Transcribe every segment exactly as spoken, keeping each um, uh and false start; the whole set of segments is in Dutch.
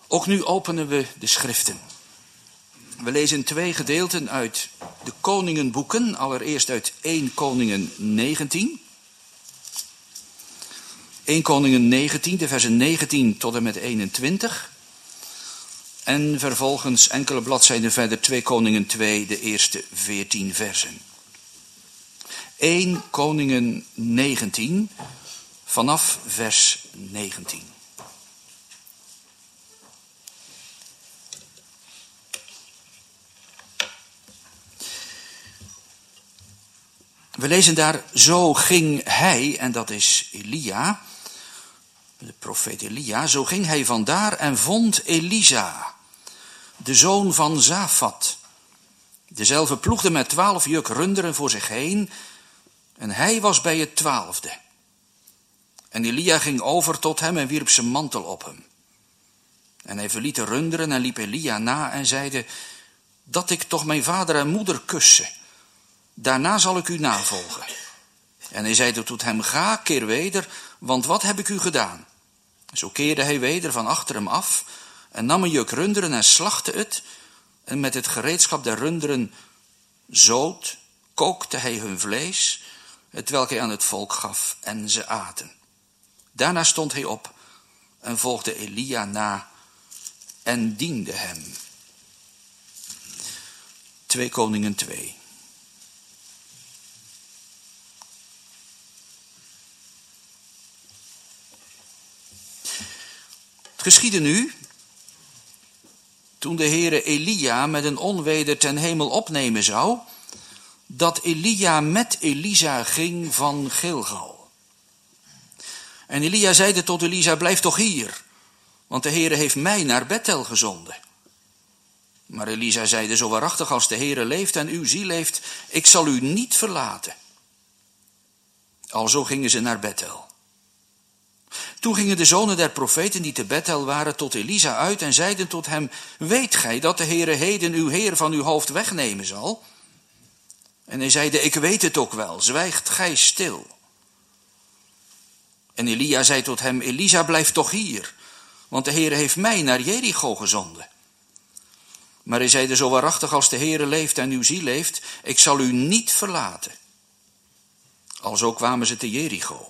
Ook nu openen we de schriften. We lezen twee gedeelten uit de Koningenboeken. Allereerst uit Eerste Koningen negentien. Eerste Koningen negentien, de versen negentien tot en met eenentwintig. En vervolgens enkele bladzijden verder Tweede Koningen twee, de eerste veertien versen. Eerste Koningen negentien, vanaf vers negentien. We lezen daar, zo ging hij, en dat is Elia, de profeet Elia, zo ging hij vandaar en vond Elisa, de zoon van Safat. Dezelfde ploegde met twaalf juk runderen voor zich heen, en hij was bij het twaalfde. En Elia ging over tot hem en wierp zijn mantel op hem. En hij verliet de runderen en liep Elia na en zeide, dat ik toch mijn vader en moeder kusse. Daarna zal ik u navolgen. En hij zeide tot hem, ga, keer weder, want wat heb ik u gedaan? Zo keerde hij weder van achter hem af en nam een juk runderen en slachtte het. En met het gereedschap der runderen zoot, kookte hij hun vlees, hetwelk hij aan het volk gaf, en ze aten. Daarna stond hij op en volgde Elia na en diende hem. Tweede Koningen twee. Het geschiedde nu, toen de Heere Elia met een onweder ten hemel opnemen zou, dat Elia met Elisa ging van Gilgal. En Elia zeide tot Elisa, blijf toch hier, want de Heere heeft mij naar Bethel gezonden. Maar Elisa zeide, zo waarachtig als de Heere leeft en uw ziel leeft, ik zal u niet verlaten. Alzo gingen ze naar Bethel. Toen gingen de zonen der profeten die te Bethel waren tot Elisa uit en zeiden tot hem, weet gij dat de Heere heden uw Heer van uw hoofd wegnemen zal? En hij zeide, ik weet het ook wel, zwijgt gij stil. En Elia zei tot hem, Elisa, blijf toch hier, want de Heere heeft mij naar Jericho gezonden. Maar hij zeide, zo waarachtig als de Heere leeft en uw ziel leeft, ik zal u niet verlaten. Alzo kwamen ze te Jericho.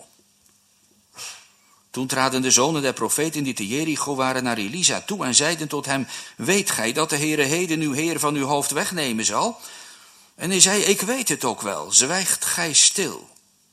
Toen traden de zonen der profeten die te Jericho waren naar Elisa toe en zeiden tot hem, weet gij dat de Heere heden uw Heer van uw hoofd wegnemen zal? En hij zei, ik weet het ook wel, zwijgt gij stil.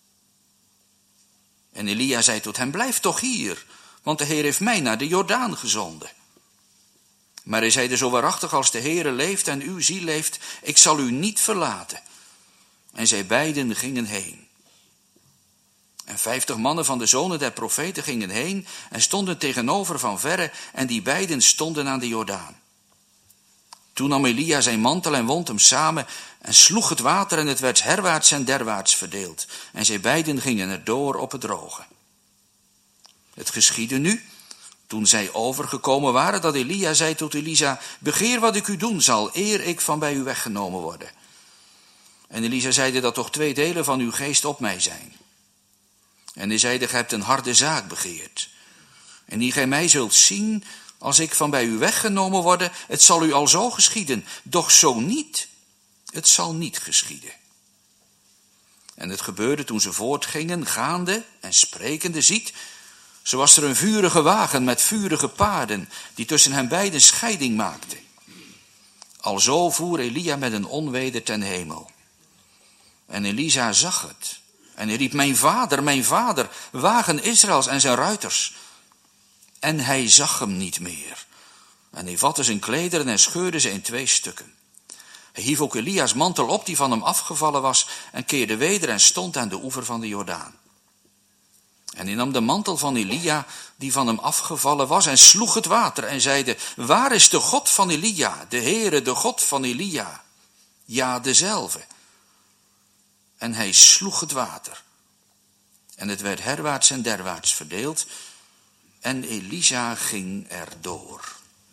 En Elia zei tot hem, blijf toch hier, want de Heer heeft mij naar de Jordaan gezonden. Maar hij zeide, zo waarachtig als de Heere leeft en uw ziel leeft, ik zal u niet verlaten. En zij beiden gingen heen. En vijftig mannen van de zonen der profeten gingen heen en stonden tegenover van verre, en die beiden stonden aan de Jordaan. Toen nam Elia zijn mantel en wond hem samen en sloeg het water en het werd herwaarts en derwaarts verdeeld. En zij beiden gingen erdoor op het droge. Het geschiedde nu, toen zij overgekomen waren, dat Elia zei tot Elisa, begeer wat ik u doen zal, eer ik van bij u weggenomen worden. En Elisa zeide, dat toch twee delen van uw geest op mij zijn. En hij zeide, gij hebt een harde zaak begeerd. En die gij mij zult zien, als ik van bij u weggenomen worde, het zal u al zo geschieden. Doch zo niet, het zal niet geschieden. En het gebeurde toen ze voortgingen, gaande en sprekende, ziet, zo was er een vurige wagen met vurige paarden, die tussen hen beiden scheiding maakte. Alzo voer Elia met een onweder ten hemel. En Elisa zag het. En hij riep, mijn vader, mijn vader, wagen Israëls en zijn ruiters. En hij zag hem niet meer. En hij vatte zijn klederen en scheurde ze in twee stukken. Hij hief ook Elia's mantel op die van hem afgevallen was en keerde weder en stond aan de oever van de Jordaan. En hij nam de mantel van Elia die van hem afgevallen was en sloeg het water en zeide, waar is de God van Elia, de Heere, de God van Elia? Ja, dezelfde. En hij sloeg het water. En het werd herwaarts en derwaarts verdeeld. En Elisa ging erdoor.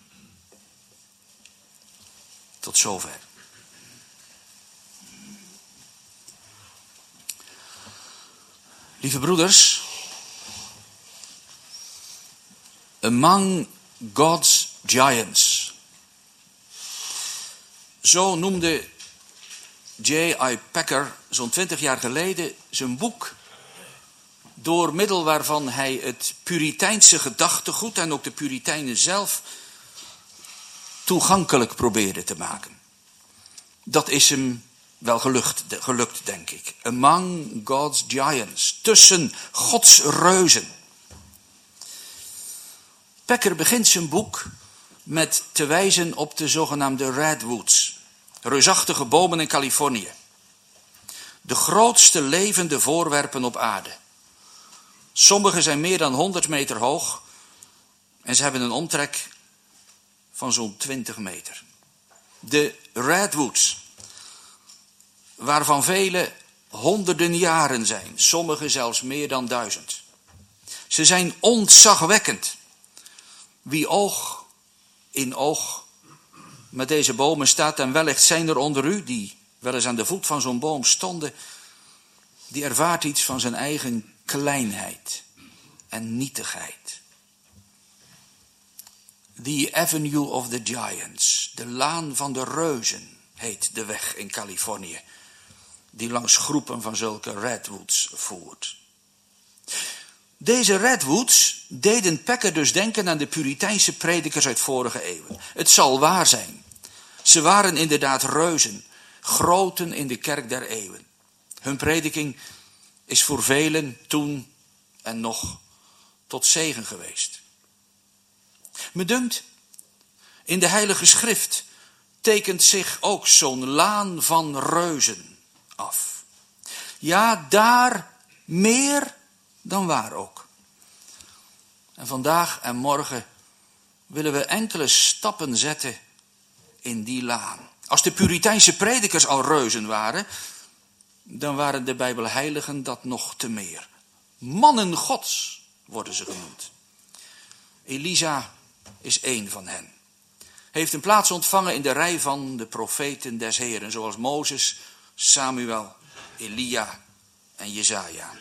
Tot zover. Lieve broeders. Among God's Giants. Zo noemde J I Packer zo'n twintig jaar geleden zijn boek, door middel waarvan hij het Puriteinse gedachtegoed en ook de Puritijnen zelf toegankelijk probeerde te maken. Dat is hem wel gelukt, gelukt, denk ik. Among God's Giants. Tussen Gods reuzen. Packer begint zijn boek met te wijzen op de zogenaamde redwoods. Reusachtige bomen in Californië. De grootste levende voorwerpen op aarde. Sommige zijn meer dan honderd meter hoog en ze hebben een omtrek van zo'n twintig meter. De redwoods, waarvan vele honderden jaren zijn, sommige zelfs meer dan duizend. Ze zijn ontzagwekkend. Wie oog in oog met deze bomen staat, en wellicht zijn er onder u die wel eens aan de voet van zo'n boom stonden, die ervaart iets van zijn eigen kleinheid en nietigheid. The Avenue of the Giants, de laan van de reuzen, heet de weg in Californië, die langs groepen van zulke redwoods voert. Deze redwoods deden Packer dus denken aan de Puriteinse predikers uit vorige eeuwen. Het zal waar zijn. Ze waren inderdaad reuzen, groten in de kerk der eeuwen. Hun prediking is voor velen toen en nog tot zegen geweest. Me dunkt, in de Heilige Schrift tekent zich ook zo'n laan van reuzen af. Ja, daar meer dan waar ook. En vandaag en morgen willen we enkele stappen zetten in die laan. Als de Puriteinse predikers al reuzen waren, dan waren de Bijbelheiligen dat nog te meer. Mannen Gods worden ze genoemd. Elisa is één van hen. Heeft een plaats ontvangen in de rij van de profeten des Heren, zoals Mozes, Samuel, Elia en Jesaja.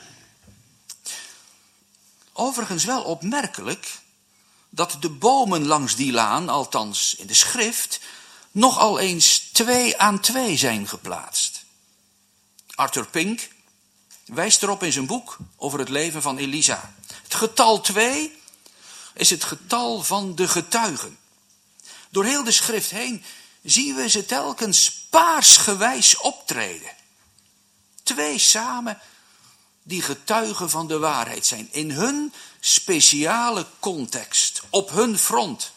Overigens wel opmerkelijk dat de bomen langs die laan, althans in de schrift, nogal eens twee aan twee zijn geplaatst. Arthur Pink wijst erop in zijn boek over het leven van Elisa. Het getal twee is het getal van de getuigen. Door heel de schrift heen zien we ze telkens paarsgewijs optreden. Twee samen die getuigen van de waarheid zijn. In hun speciale context. Op hun front.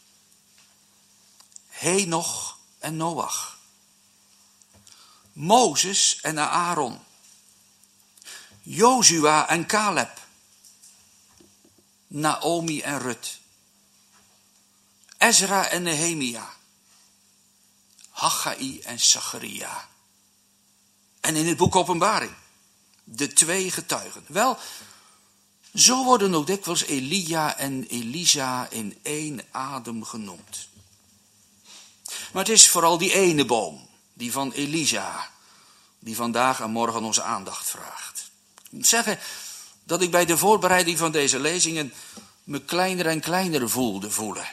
Henoch en Noach. Mozes en Aaron. Jozua en Caleb. Naomi en Rut. Ezra en Nehemia. Haggai en Zacharia. En in het boek Openbaring. De twee getuigen. Wel, zo worden ook dikwijls Elia en Elisa in één adem genoemd. Maar het is vooral die ene boom, die van Elisa, die vandaag en morgen onze aandacht vraagt. Ik moet zeggen dat ik bij de voorbereiding van deze lezingen me kleiner en kleiner voelde voelen.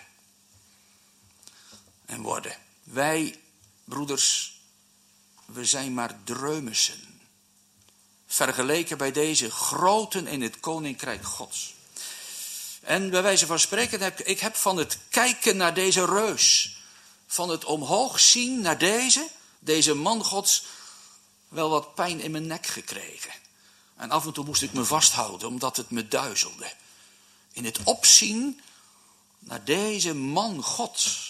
En worden. Wij, broeders, we zijn maar dreumissen. Vergeleken bij deze groten in het koninkrijk Gods. En bij wijze van spreken, heb ik heb van het kijken naar deze reus, van het omhoog zien naar deze, deze man Gods, wel wat pijn in mijn nek gekregen. En af en toe moest ik me vasthouden, omdat het me duizelde. In het opzien naar deze man Gods.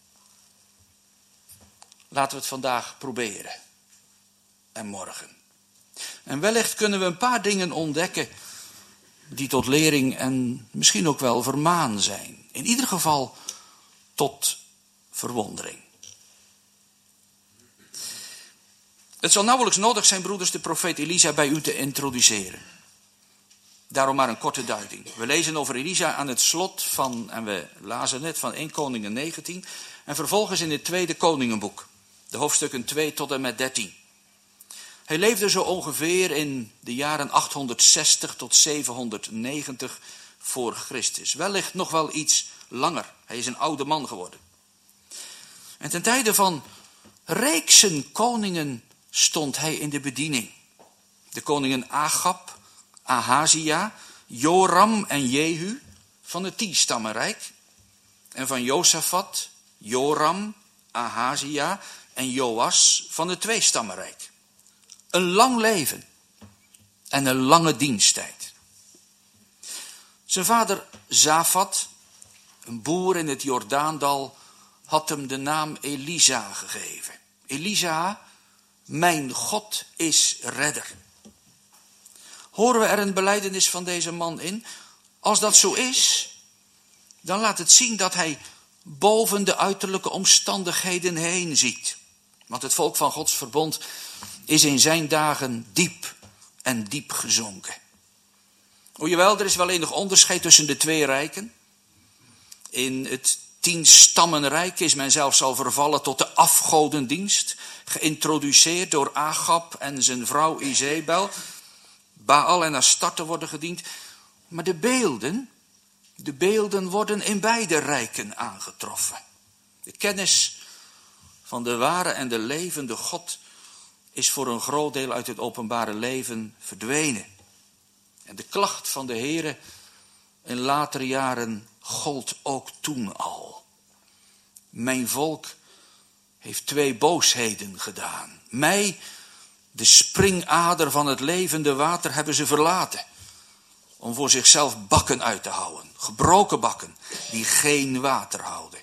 Laten we het vandaag proberen. En morgen. En wellicht kunnen we een paar dingen ontdekken die tot lering en misschien ook wel vermaan zijn. In ieder geval tot verwondering. Het zal nauwelijks nodig zijn, broeders, de profeet Elisa bij u te introduceren. Daarom maar een korte duiding. We lezen over Elisa aan het slot van, en we lazen net van eerste Koningen negentien, en vervolgens in het tweede Koningenboek, de hoofdstukken twee tot en met dertien. Hij leefde zo ongeveer in de jaren achthonderdzestig tot zevenhonderdnegentig voor Christus. Wellicht nog wel iets langer. Hij is een oude man geworden. En ten tijde van reeksen koningen stond hij in de bediening. De koningen Agab, Ahazia, Joram en Jehu van het tienstammenrijk. En van Josafat, Joram, Ahazia en Joas van het tweestammenrijk. Een lang leven en een lange diensttijd. Zijn vader Zafat, een boer in het Jordaandal, had hem de naam Elisa gegeven. Elisa, mijn God is redder. Horen we er een belijdenis van deze man in? Als dat zo is, dan laat het zien dat hij boven de uiterlijke omstandigheden heen ziet. Want het volk van Gods verbond is in zijn dagen diep en diep gezonken. O jawel, er is wel enig onderscheid tussen de twee rijken. In het tienstammenrijk is men zelfs al vervallen tot de afgodendienst, geïntroduceerd door Agab en zijn vrouw Izebel. Baal en Astarte worden gediend. Maar de beelden, de beelden worden in beide rijken aangetroffen. De kennis van de ware en de levende God is voor een groot deel uit het openbare leven verdwenen. En de klacht van de Heere in latere jaren gold ook toen al. Mijn volk heeft twee boosheden gedaan. Mij, de springader van het levende water, hebben ze verlaten. Om voor zichzelf bakken uit te houden. Gebroken bakken die geen water houden.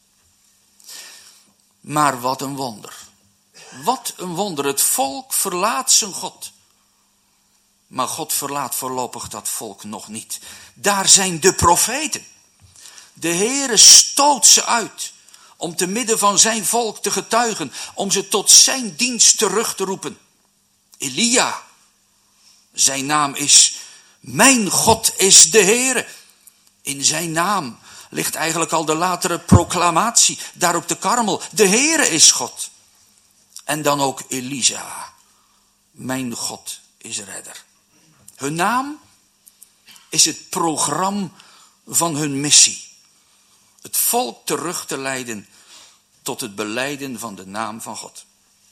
Maar wat een wonder. Wat een wonder. Het volk verlaat zijn God. Maar God verlaat voorlopig dat volk nog niet. Daar zijn de profeten. De Heere stoot ze uit om te midden van zijn volk te getuigen, om ze tot zijn dienst terug te roepen. Elia, zijn naam is, mijn God is de Heere. In zijn naam ligt eigenlijk al de latere proclamatie, daar op de Karmel, de Heere is God. En dan ook Elisa, mijn God is redder. Hun naam is het programma van hun missie. Het volk terug te leiden tot het belijden van de naam van God.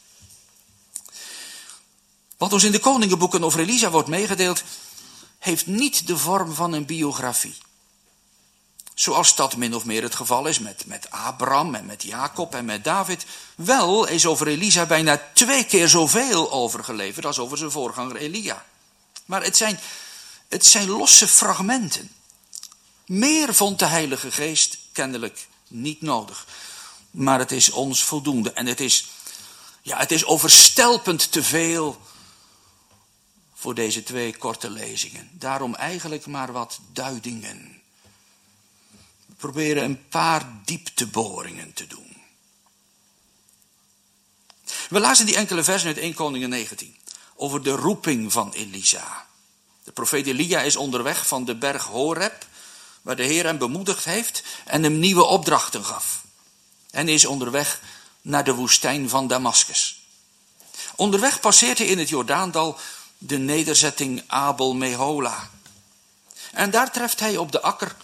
Wat ons in de koningenboeken over Elisa wordt meegedeeld, heeft niet de vorm van een biografie. Zoals dat min of meer het geval is met, met Abraham en met Jacob en met David. Wel is over Elisa bijna twee keer zoveel overgeleverd als over zijn voorganger Elia. Maar het zijn, het zijn losse fragmenten. Meer vond de Heilige Geest kennelijk niet nodig. Maar het is ons voldoende. En het is, ja, het is overstelpend te veel voor deze twee korte lezingen. Daarom eigenlijk maar wat duidingen. We proberen een paar diepteboringen te doen. We lazen die enkele versen uit eerste Koningen negentien. Over de roeping van Elisa. De profeet Elia is onderweg van de berg Horeb, waar de Heer hem bemoedigd heeft en hem nieuwe opdrachten gaf. En is onderweg naar de woestijn van Damaskus. Onderweg passeert hij in het Jordaandal de nederzetting Abel Mehola. En daar treft hij op de akker,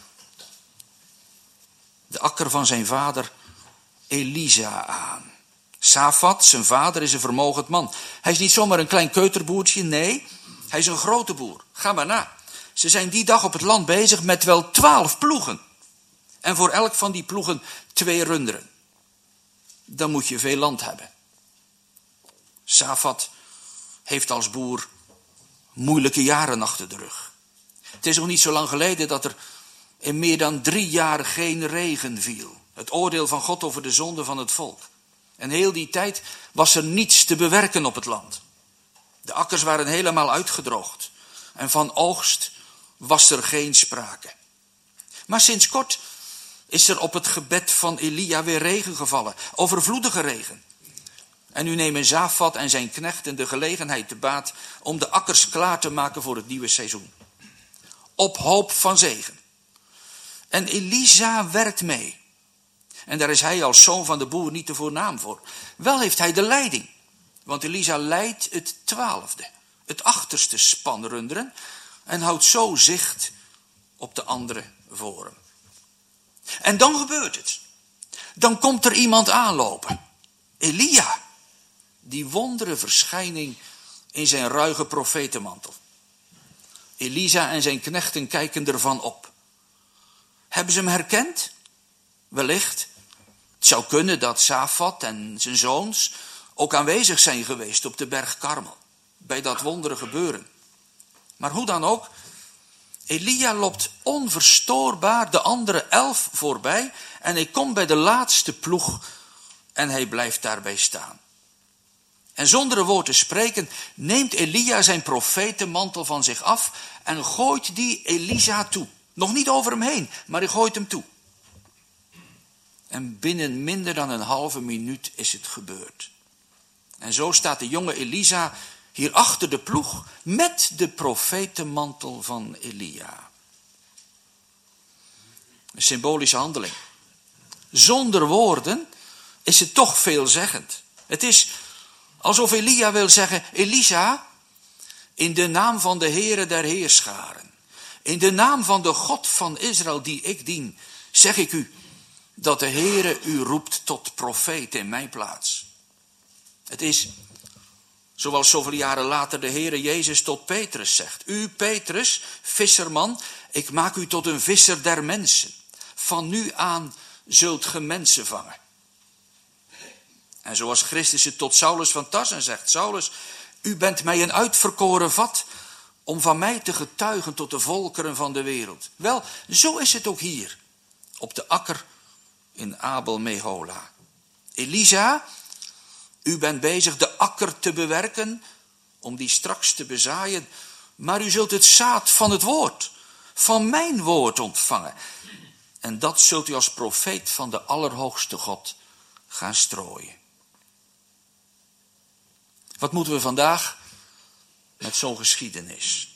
de akker van zijn vader Elisa aan. Safat, zijn vader, is een vermogend man. Hij is niet zomaar een klein keuterboertje, nee, hij is een grote boer. Ga maar na. Ze zijn die dag op het land bezig met wel twaalf ploegen. En voor elk van die ploegen twee runderen. Dan moet je veel land hebben. Safat heeft als boer moeilijke jaren achter de rug. Het is nog niet zo lang geleden dat er in meer dan drie jaar geen regen viel. Het oordeel van God over de zonde van het volk. En heel die tijd was er niets te bewerken op het land. De akkers waren helemaal uitgedroogd. En van oogst was er geen sprake. Maar sinds kort is er op het gebed van Elia weer regen gevallen. Overvloedige regen. En nu nemen Safat en zijn knechten de gelegenheid te baat om de akkers klaar te maken voor het nieuwe seizoen. Op hoop van zegen. En Elisa werkt mee. En daar is hij als zoon van de boer niet de voornaam voor. Wel heeft hij de leiding. Want Elisa leidt het twaalfde, het achterste span runderen. En houdt zo zicht op de andere voor hem. En dan gebeurt het. Dan komt er iemand aanlopen. Elia. Die wondere verschijning in zijn ruige profetenmantel. Elisa en zijn knechten kijken ervan op. Hebben ze hem herkend? Wellicht. Het zou kunnen dat Safat en zijn zoons ook aanwezig zijn geweest op de berg Karmel. Bij dat wondere gebeuren. Maar hoe dan ook. Elia loopt onverstoorbaar de andere elf voorbij. En hij komt bij de laatste ploeg. En hij blijft daarbij staan. En zonder een woord te spreken neemt Elia zijn profetenmantel van zich af en gooit die Elisa toe. Nog niet over hem heen, maar hij gooit hem toe. En binnen minder dan een halve minuut is het gebeurd. En zo staat de jonge Elisa hier achter de ploeg met de profetenmantel van Elia. Een symbolische handeling. Zonder woorden is het toch veelzeggend. Het is alsof Elia wil zeggen, Elisa, in de naam van de Heere der Heerscharen, in de naam van de God van Israël die ik dien, zeg ik u dat de Heere u roept tot profeet in mijn plaats. Het is, zoals zoveel jaren later de Heere Jezus tot Petrus zegt, u Petrus, visserman, ik maak u tot een visser der mensen. Van nu aan zult ge mensen vangen. En zoals Christus het tot Saulus van Tarsen zegt, Saulus, u bent mij een uitverkoren vat om van mij te getuigen tot de volkeren van de wereld. Wel, zo is het ook hier, op de akker in Abel Mehola. Elisa, u bent bezig de akker te bewerken, om die straks te bezaaien, maar u zult het zaad van het woord, van mijn woord ontvangen. En dat zult u als profeet van de Allerhoogste God gaan strooien. Wat moeten we vandaag met zo'n geschiedenis?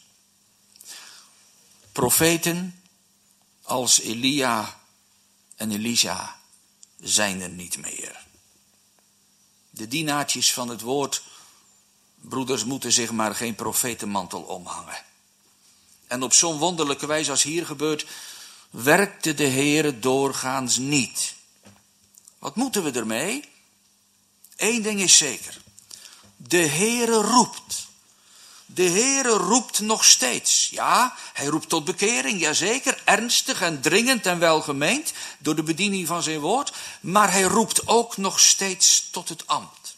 Profeten als Elia en Elisa zijn er niet meer. De dienaartjes van het woord, broeders, moeten zich maar geen profetenmantel omhangen. En op zo'n wonderlijke wijze als hier gebeurt, werkte de Heere doorgaans niet. Wat moeten we ermee? Eén ding is zeker. De Heere roept. De Heere roept nog steeds. Ja, hij roept tot bekering, jazeker, ernstig en dringend en welgemeend door de bediening van zijn woord. Maar hij roept ook nog steeds tot het ambt.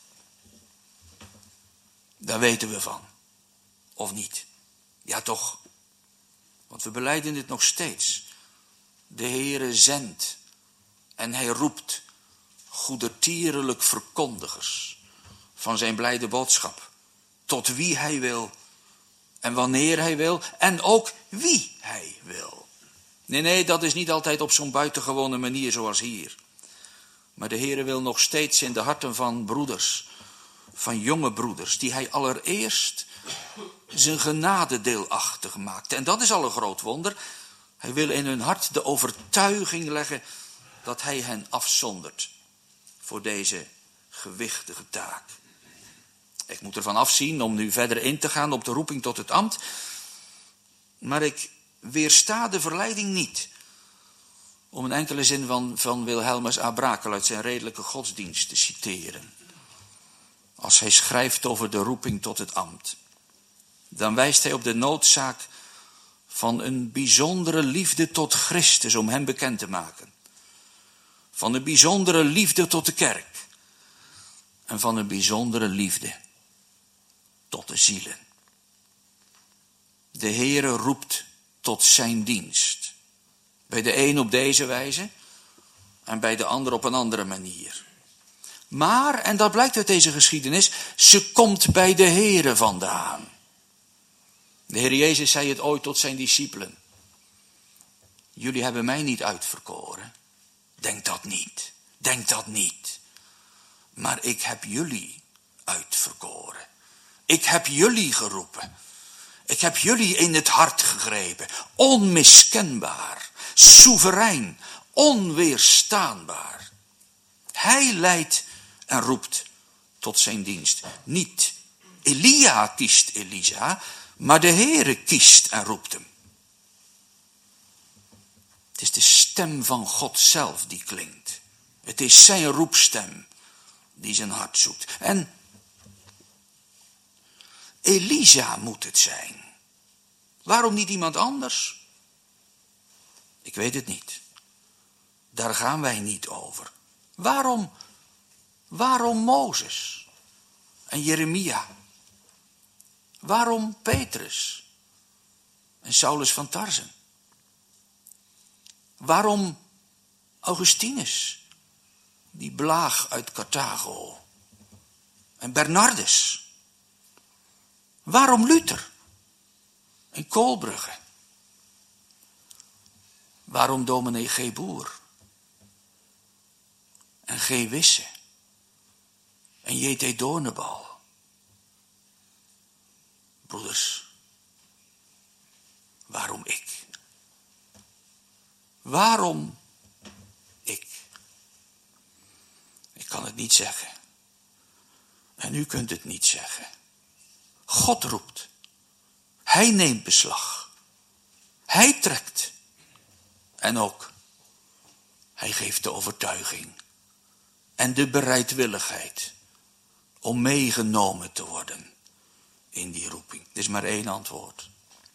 Daar weten we van. Of niet? Ja, toch. Want we belijden dit nog steeds. De Heere zendt en hij roept goedertierlijk verkondigers van zijn blijde boodschap. Tot wie hij wil en wanneer hij wil en ook wie hij wil. Nee, nee, dat is niet altijd op zo'n buitengewone manier zoals hier. Maar de Heere wil nog steeds in de harten van broeders, van jonge broeders, die hij allereerst zijn genade deelachtig maakt. En dat is al een groot wonder. Hij wil in hun hart de overtuiging leggen dat hij hen afzondert voor deze gewichtige taak. Ik moet ervan afzien om nu verder in te gaan op de roeping tot het ambt. Maar ik weersta de verleiding niet om een enkele zin van, van Wilhelmus A. Brakel uit zijn redelijke godsdienst te citeren. Als hij schrijft over de roeping tot het ambt, dan wijst hij op de noodzaak van een bijzondere liefde tot Christus om hem bekend te maken. Van een bijzondere liefde tot de kerk. En van een bijzondere liefde tot de zielen. De Heere roept tot zijn dienst. Bij de een op deze wijze en bij de ander op een andere manier. Maar, en dat blijkt uit deze geschiedenis, ze komt bij de Heere vandaan. De Heer Jezus zei het ooit tot zijn discipelen. Jullie hebben mij niet uitverkoren. Denk dat niet. Denk dat niet. Maar ik heb jullie uitverkoren. Ik heb jullie geroepen. Ik heb jullie in het hart gegrepen. Onmiskenbaar. Soeverein. Onweerstaanbaar. Hij leidt en roept tot zijn dienst. Niet Elia kiest Elisa, maar de Heere kiest en roept hem. Het is de stem van God zelf die klinkt. Het is zijn roepstem die zijn hart zoekt. En Elisa moet het zijn. Waarom niet iemand anders? Ik weet het niet. Daar gaan wij niet over. Waarom, waarom Mozes en Jeremia? Waarom Petrus en Saulus van Tarsen? Waarom Augustinus, die blaag uit Carthago? En Bernardus? Waarom Luther en Koolbrugge? Waarom dominee G. Boer en G. Wisse en J T Doornbal? Broeders, waarom ik? Waarom ik? Ik kan het niet zeggen. En u kunt het niet zeggen. God roept. Hij neemt beslag. Hij trekt. En ook, hij geeft de overtuiging en de bereidwilligheid om meegenomen te worden in die roeping. Er is maar één antwoord.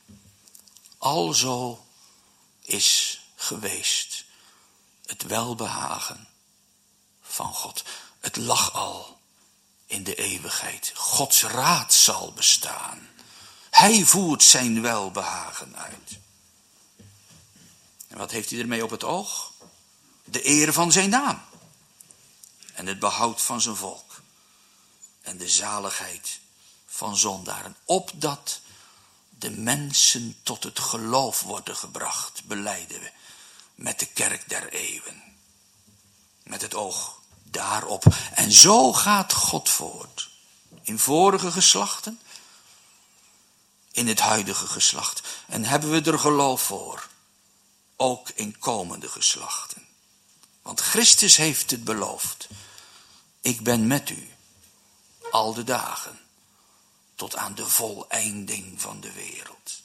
Alzo is geweest het welbehagen van God. Het lag al in de eeuwigheid. Gods raad zal bestaan. Hij voert zijn welbehagen uit. En wat heeft hij ermee op het oog? De eer van zijn naam. En het behoud van zijn volk. En de zaligheid van zondaren. Opdat de mensen tot het geloof worden gebracht, belijden we met de kerk der eeuwen. Met het oog daarop. En zo gaat God voort. In vorige geslachten. In het huidige geslacht. En hebben we er geloof voor. Ook in komende geslachten. Want Christus heeft het beloofd. Ik ben met u. Al de dagen. Tot aan de voleinding van de wereld.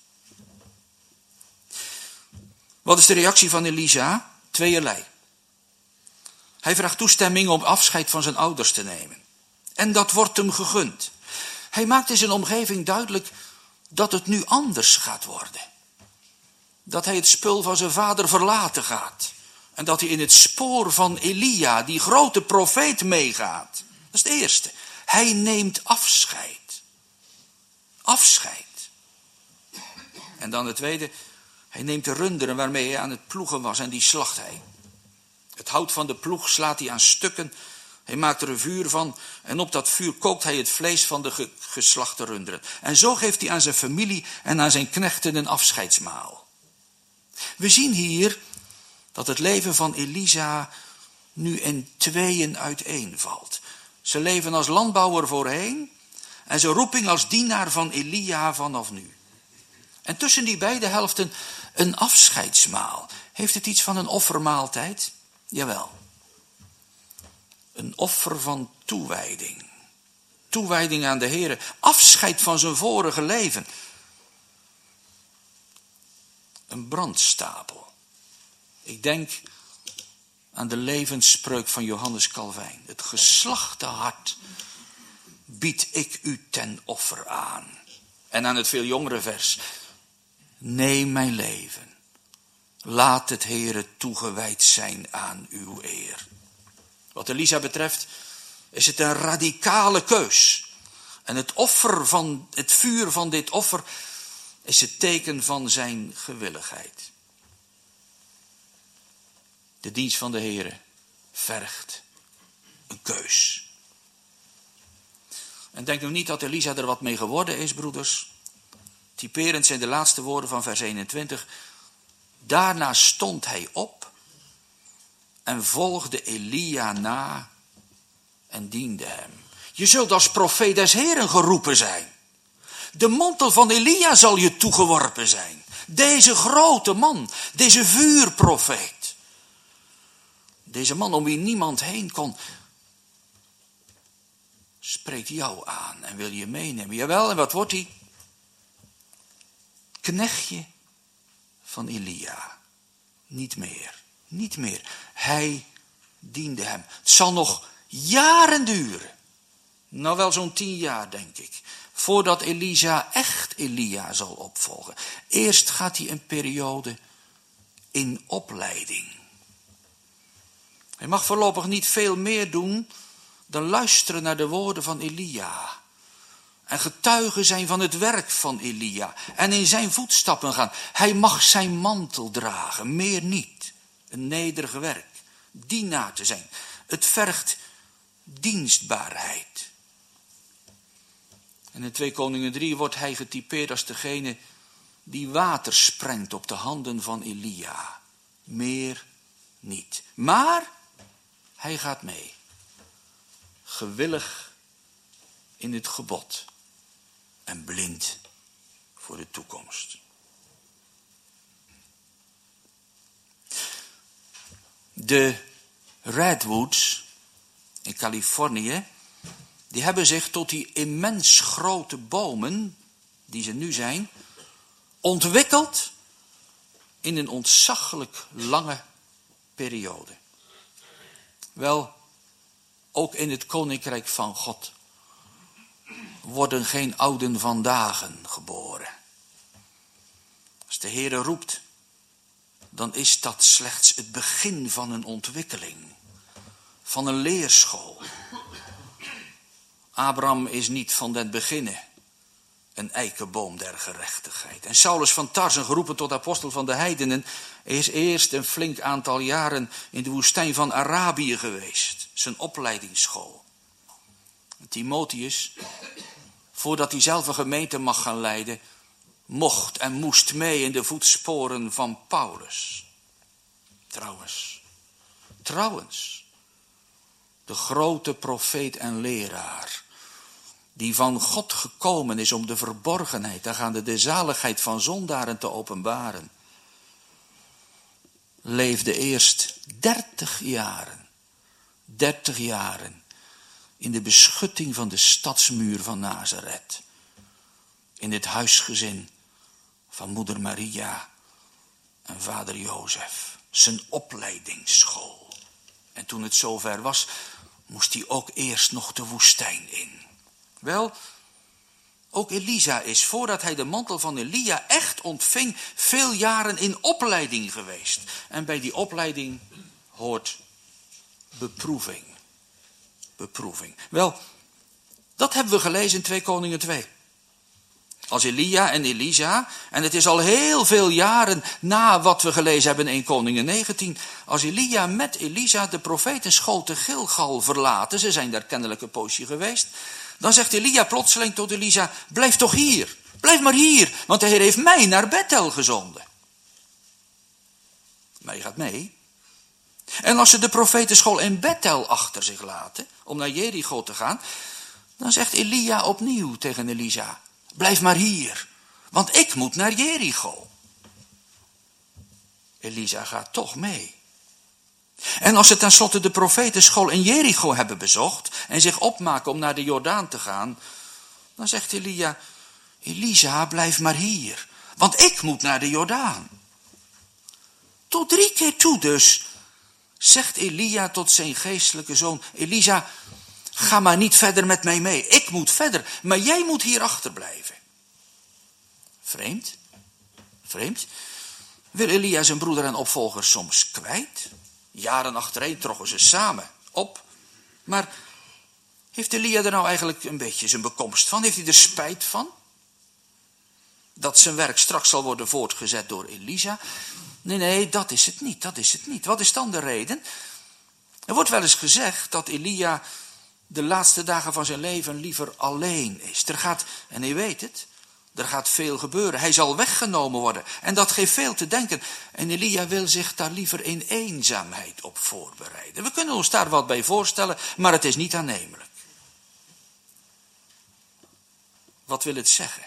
Wat is de reactie van Elisa? Tweeërlei. Hij vraagt toestemming om afscheid van zijn ouders te nemen. En dat wordt hem gegund. Hij maakt in zijn omgeving duidelijk dat het nu anders gaat worden. Dat hij het spul van zijn vader verlaten gaat. En dat hij in het spoor van Elia, die grote profeet, meegaat. Dat is het eerste. Hij neemt afscheid. Afscheid. En dan het tweede. Hij neemt de runderen waarmee hij aan het ploegen was en die slacht hij. Het hout van de ploeg slaat hij aan stukken. Hij maakt er een vuur van en op dat vuur kookt hij het vlees van de ge- geslachte runderen. En zo geeft hij aan zijn familie en aan zijn knechten een afscheidsmaal. We zien hier dat het leven van Elisa nu in tweeën uiteenvalt. Ze leven als landbouwer voorheen en zijn roeping als dienaar van Elia vanaf nu. En tussen die beide helften een afscheidsmaal. Heeft het iets van een offermaaltijd? Jawel. Een offer van toewijding. Toewijding aan de Heere. Afscheid van zijn vorige leven. Een brandstapel. Ik denk aan de levensspreuk van Johannes Calvijn. Het geslachte hart bied ik u ten offer aan. En aan het veel jongere vers. Neem mijn leven. Laat het Heere toegewijd zijn aan uw eer. Wat Elisa betreft is het een radicale keus. En het offer van, het vuur van dit offer is het teken van zijn gewilligheid. De dienst van de Heere vergt een keus. En denk nu niet dat Elisa er wat mee geworden is, broeders. Typerend zijn de laatste woorden van vers eenentwintig. Daarna stond hij op en volgde Elia na en diende hem. Je zult als profeet des Heeren geroepen zijn. De mantel van Elia zal je toegeworpen zijn. Deze grote man, deze vuurprofeet. Deze man om wie niemand heen kon, spreekt jou aan en wil je meenemen. Jawel, en wat wordt hij? Knechtje van Elia. niet meer. Niet meer. Hij diende hem. Het zal nog jaren duren. Nou wel zo'n tien jaar, denk ik. Voordat Elisa echt Elia zal opvolgen. Eerst gaat hij een periode in opleiding. Hij mag voorlopig niet veel meer doen dan luisteren naar de woorden van Elia. En getuigen zijn van het werk van Elia. En in zijn voetstappen gaan. Hij mag zijn mantel dragen, meer niet. Een nederig werk. Dienaar te zijn. Het vergt dienstbaarheid. En in twee Koningen drie wordt hij getypeerd als degene die water sprengt op de handen van Elia. Meer niet. Maar hij gaat mee. Gewillig in het gebod. En blind voor de toekomst. De redwoods in Californië, die hebben zich tot die immens grote bomen, die ze nu zijn, ontwikkeld in een ontzaglijk lange periode. Wel, ook in het koninkrijk van God worden geen ouden vandaag geboren. Als de Heere roept, dan is dat slechts het begin van een ontwikkeling, van een leerschool. Abraham is niet van den beginnen een eikenboom der gerechtigheid. En Saulus van Tarsen, geroepen tot apostel van de heidenen, is eerst een flink aantal jaren in de woestijn van Arabië geweest. Zijn opleidingsschool. Timotheus, voordat hij zelf een gemeente mag gaan leiden, mocht en moest mee in de voetsporen van Paulus. Trouwens, trouwens, de grote profeet en leraar, die van God gekomen is om de verborgenheid, daar gaande de zaligheid van zondaren te openbaren, leefde eerst dertig jaren, dertig jaren in de beschutting van de stadsmuur van Nazareth. In het huisgezin van moeder Maria en vader Jozef. Zijn opleidingsschool. En toen het zover was, moest hij ook eerst nog de woestijn in. Wel, ook Elisa is, voordat hij de mantel van Elia echt ontving, veel jaren in opleiding geweest. En bij die opleiding hoort beproeving. Beproeving. Wel, dat hebben we gelezen in twee Koningen twee. Als Elia en Elisa, en het is al heel veel jaren na wat we gelezen hebben in één Koningen negentien. Als Elia met Elisa de profetenschool te Gilgal verlaten, ze zijn daar kennelijk een poosje geweest. Dan zegt Elia plotseling tot Elisa, blijf toch hier, blijf maar hier, want de Heer heeft mij naar Bethel gezonden. Maar je gaat mee. En als ze de profetenschool in Bethel achter zich laten, om naar Jericho te gaan, dan zegt Elia opnieuw tegen Elisa, blijf maar hier, want ik moet naar Jericho. Elisa gaat toch mee. En als ze tenslotte de profetenschool in Jericho hebben bezocht en zich opmaken om naar de Jordaan te gaan, dan zegt Elia, Elisa, blijf maar hier, want ik moet naar de Jordaan. Tot drie keer toe dus zegt Elia tot zijn geestelijke zoon, Elisa, ga maar niet verder met mij mee. Ik moet verder, maar jij moet hier achterblijven. Vreemd, vreemd. Wil Elia zijn broeder en opvolger soms kwijt? Jaren achtereen trokken ze samen op. Maar heeft Elia er nou eigenlijk een beetje zijn bekomst van? Heeft hij er spijt van? Dat zijn werk straks zal worden voortgezet door Elisa? Nee, nee, dat is het niet, dat is het niet. Wat is dan de reden? Er wordt wel eens gezegd dat Elia de laatste dagen van zijn leven liever alleen is. Er gaat, en hij weet het, er gaat veel gebeuren. Hij zal weggenomen worden. En dat geeft veel te denken. En Elia wil zich daar liever in eenzaamheid op voorbereiden. We kunnen ons daar wat bij voorstellen, maar het is niet aannemelijk. Wat wil het zeggen?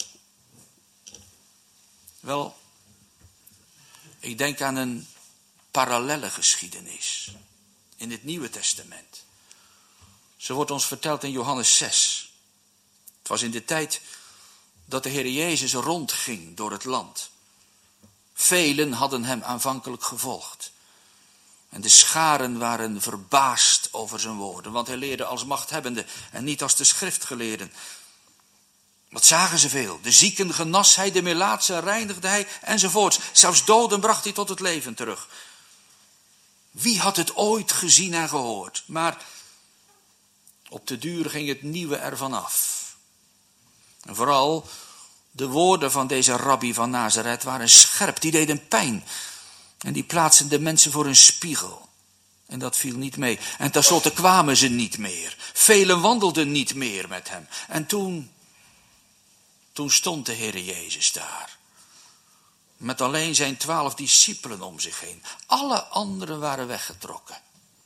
Wel, ik denk aan een parallelle geschiedenis in het Nieuwe Testament. Zo wordt ons verteld in Johannes zes. Het was in de tijd dat de Heer Jezus rondging door het land. Velen hadden hem aanvankelijk gevolgd. En de scharen waren verbaasd over zijn woorden, want hij leerde als machthebbende en niet als de schriftgeleerden. Wat zagen ze veel? De zieken genas hij, de melaatsen reinigde hij, enzovoorts. Zelfs doden bracht hij tot het leven terug. Wie had het ooit gezien en gehoord? Maar op de duur ging het nieuwe ervan af. En vooral de woorden van deze rabbi van Nazareth waren scherp, die deden pijn. En die plaatsten de mensen voor een spiegel. En dat viel niet mee. En tenslotte kwamen ze niet meer. Velen wandelden niet meer met hem. En toen, toen stond de Heere Jezus daar. Met alleen zijn twaalf discipelen om zich heen. Alle anderen waren weggetrokken.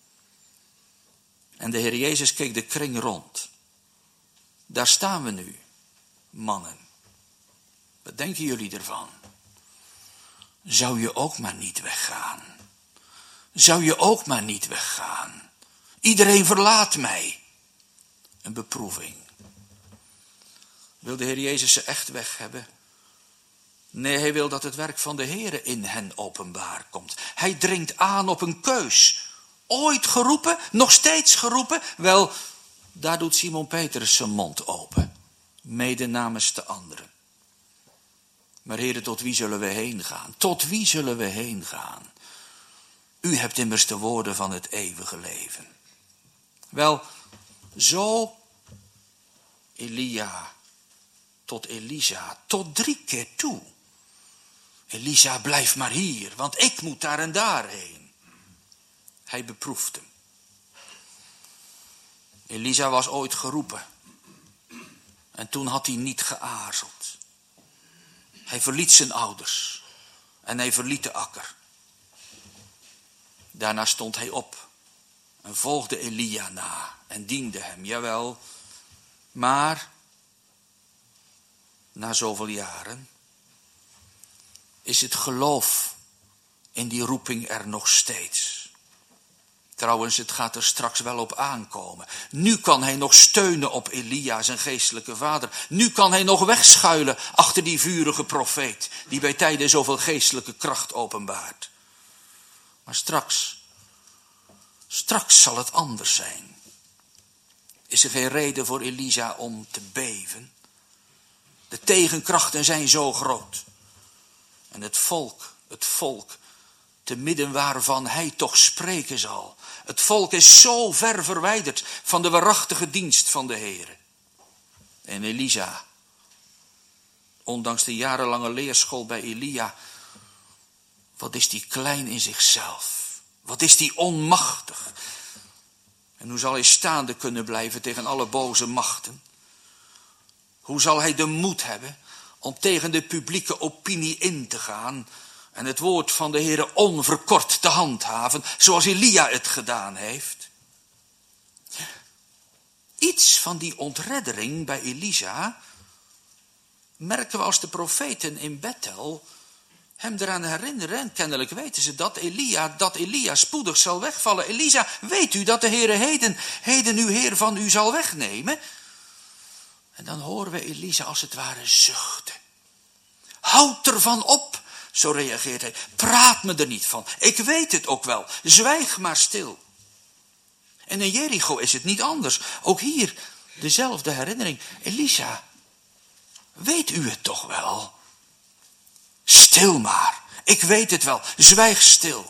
En de Heere Jezus keek de kring rond. Daar staan we nu, mannen. Wat denken jullie ervan? Zou je ook maar niet weggaan? Zou je ook maar niet weggaan? Iedereen verlaat mij. Een beproeving. Wil de Heer Jezus ze echt weg hebben? Nee, hij wil dat het werk van de Heere in hen openbaar komt. Hij dringt aan op een keus. Ooit geroepen, nog steeds geroepen. Wel, daar doet Simon Petrus zijn mond open. Mede namens de anderen. Maar Heere, tot wie zullen we heen gaan? Tot wie zullen we heen gaan? U hebt immers de woorden van het eeuwige leven. Wel, zo Elia tot Elisa, tot drie keer toe. Elisa, blijf maar hier, want ik moet daar en daarheen. Hij beproeft hem. Elisa was ooit geroepen. En toen had hij niet geaarzeld. Hij verliet zijn ouders. En hij verliet de akker. Daarna stond hij op. En volgde Elia na. En diende hem, jawel. Maar, na zoveel jaren, is het geloof in die roeping er nog steeds. Trouwens, het gaat er straks wel op aankomen. Nu kan hij nog steunen op Elia, zijn geestelijke vader. Nu kan hij nog wegschuilen achter die vurige profeet, die bij tijden zoveel geestelijke kracht openbaart. Maar straks, straks zal het anders zijn. Is er geen reden voor Elisa om te beven? De tegenkrachten zijn zo groot. En het volk, het volk, te midden waarvan hij toch spreken zal. Het volk is zo ver verwijderd van de waarachtige dienst van de Heere. En Elisa, ondanks de jarenlange leerschool bij Elia, wat is die klein in zichzelf? Wat is die onmachtig? En hoe zal hij staande kunnen blijven tegen alle boze machten? Hoe zal hij de moed hebben om tegen de publieke opinie in te gaan en het woord van de Heere onverkort te handhaven, zoals Elia het gedaan heeft? Iets van die ontreddering bij Elisa merken we als de profeten in Bethel hem eraan herinneren, en kennelijk weten ze dat Elia, dat Elia spoedig zal wegvallen. Elisa, weet u dat de Heere heden, heden uw Heer van u zal wegnemen? En dan horen we Elisa als het ware zuchten. Houd ervan op, zo reageert hij. Praat me er niet van. Ik weet het ook wel. Zwijg maar stil. En in Jericho is het niet anders. Ook hier dezelfde herinnering. Elisa, weet u het toch wel? Stil maar. Ik weet het wel. Zwijg stil.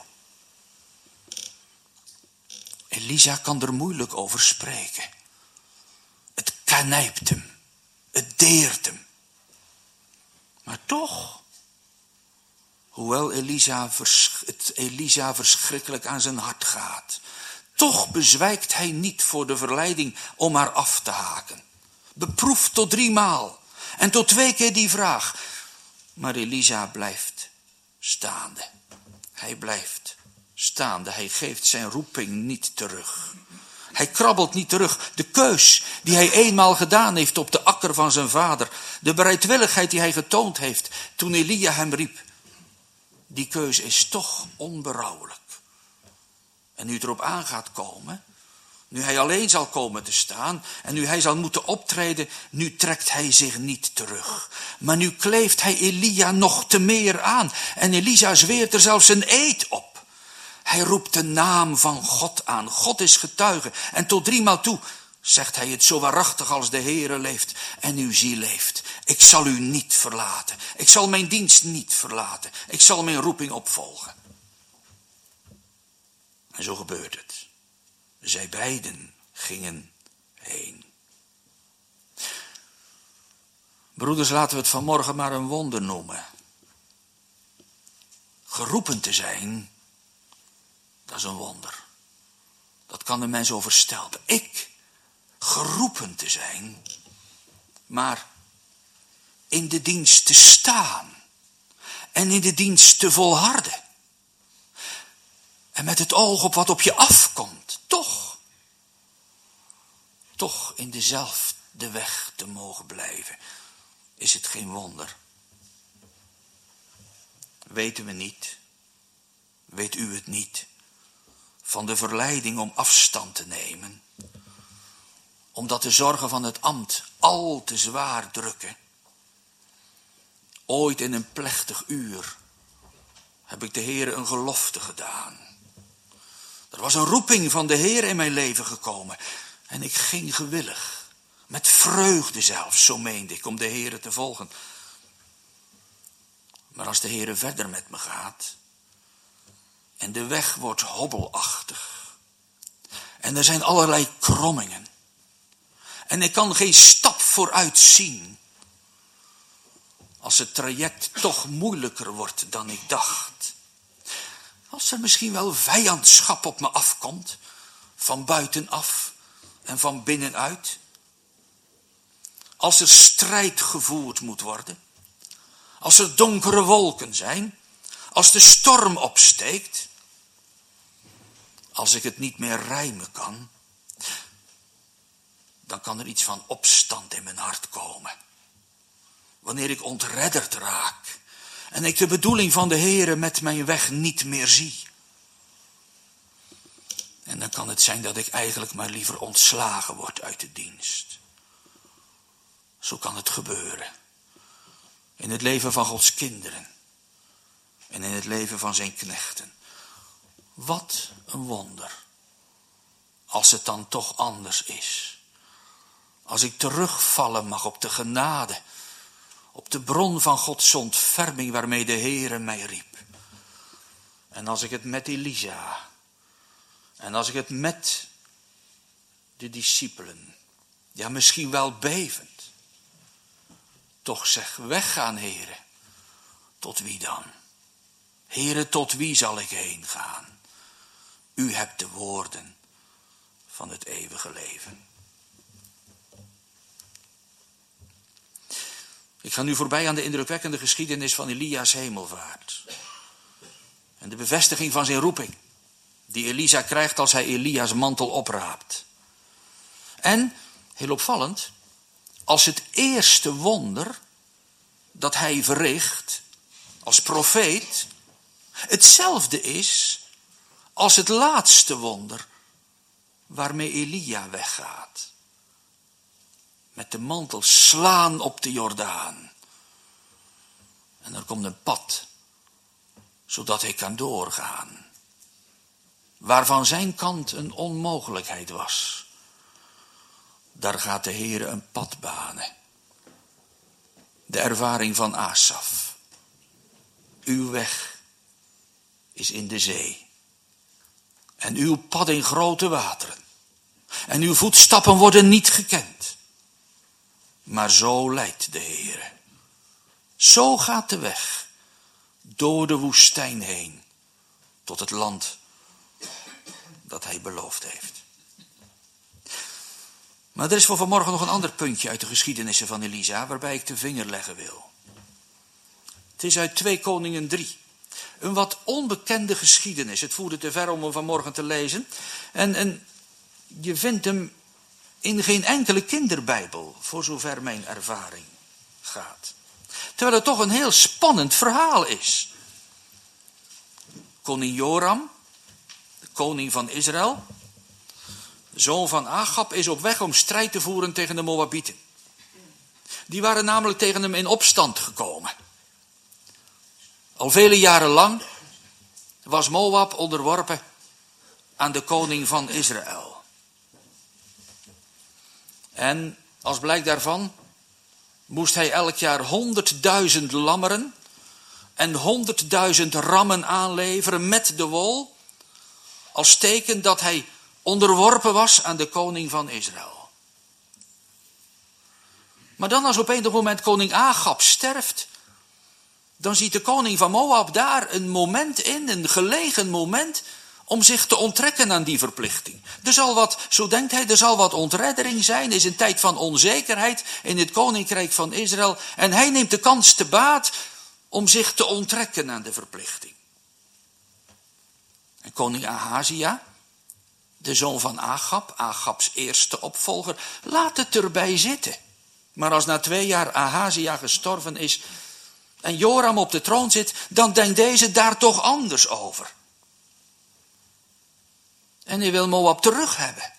Elisa kan er moeilijk over spreken. Het knijpt hem. Het deert hem. Maar toch, hoewel Elisa vers, het Elisa verschrikkelijk aan zijn hart gaat, toch bezwijkt hij niet voor de verleiding om haar af te haken. Beproefd tot drie maal en tot twee keer die vraag. Maar Elisa blijft staande. Hij blijft staande. Hij geeft zijn roeping niet terug. Hij krabbelt niet terug. De keus die hij eenmaal gedaan heeft op de akker van zijn vader, de bereidwilligheid die hij getoond heeft toen Elia hem riep, die keus is toch onberouwelijk. En nu het erop aan gaat komen, Nu hij alleen zal komen te staan en nu hij zal moeten optreden, nu trekt hij zich niet terug. Maar nu kleeft hij Elia nog te meer aan en Elisa zweert er zelfs een eed op. Hij roept de naam van God aan. God is getuige en tot driemaal toe zegt hij het zo waarachtig als de Heere leeft en uw ziel leeft. Ik zal u niet verlaten. Ik zal mijn dienst niet verlaten. Ik zal mijn roeping opvolgen. En zo gebeurt het. Zij beiden gingen heen. Broeders, laten we het vanmorgen maar een wonder noemen. Geroepen te zijn, dat is een wonder. Dat kan de mens overstelpen. Ik, geroepen te zijn, maar in de dienst te staan en in de dienst te volharden. En met het oog op wat op je afkomt, toch, toch in dezelfde weg te mogen blijven, is het geen wonder. Weten we niet, weet u het niet, van de verleiding om afstand te nemen, omdat de zorgen van het ambt al te zwaar drukken. Ooit in een plechtig uur heb ik de Heere een gelofte gedaan. Er was een roeping van de Heer in mijn leven gekomen. En ik ging gewillig. Met vreugde zelfs, zo meende ik, om de Heere te volgen. Maar als de Heere verder met me gaat. En de weg wordt hobbelachtig. En er zijn allerlei krommingen. En ik kan geen stap vooruit zien. Als het traject toch moeilijker wordt dan ik dacht. Als er misschien wel vijandschap op me afkomt, van buitenaf en van binnenuit. Als er strijd gevoerd moet worden. Als er donkere wolken zijn. Als de storm opsteekt. Als ik het niet meer rijmen kan. Dan kan er iets van opstand in mijn hart komen. Wanneer ik ontredderd raak. En ik de bedoeling van de Heere met mijn weg niet meer zie. En dan kan het zijn dat ik eigenlijk maar liever ontslagen word uit de dienst. Zo kan het gebeuren. In het leven van Gods kinderen. En in het leven van zijn knechten. Wat een wonder. Als het dan toch anders is. Als ik terugvallen mag op de genade. Op de bron van Gods ontferming waarmee de Heere mij riep. En als ik het met Elisa. En als ik het met de discipelen. Ja, misschien wel bevend. Toch zeg, weggaan, Heere. Tot wie dan? Heere, tot wie zal ik heen gaan? U hebt de woorden van het eeuwige leven. Ik ga nu voorbij aan de indrukwekkende geschiedenis van Elia's hemelvaart. En de bevestiging van zijn roeping. Die Elisa krijgt als hij Elia's mantel opraapt. En, heel opvallend, als het eerste wonder dat hij verricht als profeet hetzelfde is als het laatste wonder waarmee Elia weggaat. Met de mantel slaan op de Jordaan. En er komt een pad, zodat hij kan doorgaan. Waarvan zijn kant een onmogelijkheid was. Daar gaat de Heere een pad banen. De ervaring van Asaf. Uw weg is in de zee. En uw pad in grote wateren. En uw voetstappen worden niet gekend. Maar zo leidt de Heere. Zo gaat de weg door de woestijn heen tot het land dat hij beloofd heeft. Maar er is voor vanmorgen nog een ander puntje uit de geschiedenissen van Elisa, waarbij ik de vinger leggen wil. Het is uit twee Koningen drie. Een wat onbekende geschiedenis. Het voerde te ver om hem vanmorgen te lezen. En, en je vindt hem in geen enkele kinderbijbel, voor zover mijn ervaring gaat. Terwijl het toch een heel spannend verhaal is. Koning Joram, de koning van Israël, de zoon van Agab, is op weg om strijd te voeren tegen de Moabieten. Die waren namelijk tegen hem in opstand gekomen. Al vele jaren lang was Moab onderworpen aan de koning van Israël. En als blijk daarvan moest hij elk jaar honderdduizend lammeren en honderdduizend rammen aanleveren met de wol, als teken dat hij onderworpen was aan de koning van Israël. Maar dan als op enig moment koning Agab sterft, dan ziet de koning van Moab daar een moment in, een gelegen moment, om zich te onttrekken aan die verplichting. Er zal wat, zo denkt hij, er zal wat ontreddering zijn, is een tijd van onzekerheid in het koninkrijk van Israël. En hij neemt de kans te baat om zich te onttrekken aan de verplichting. En koning Ahazia, de zoon van Agab, Agabs eerste opvolger, laat het erbij zitten. Maar als na twee jaar Ahazia gestorven is en Joram op de troon zit, dan denkt deze daar toch anders over. En hij wil Moab terug hebben.